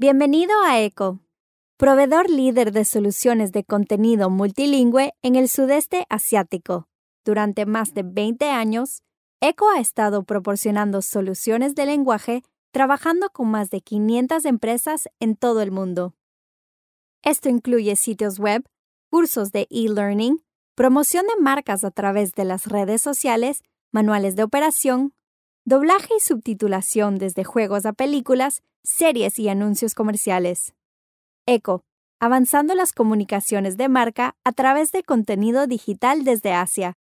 Bienvenido a ECO, proveedor líder de soluciones de contenido multilingüe en el sudeste asiático. Durante más de 20 años, ECO ha estado proporcionando soluciones de lenguaje trabajando con más de 500 empresas en todo el mundo. Esto incluye sitios web, cursos de e-learning, promoción de marcas a través de las redes sociales, manuales de operación, doblaje y subtitulación desde juegos a películas, series y anuncios comerciales. ECO, avanzando las comunicaciones de marca a través de contenido digital desde Asia.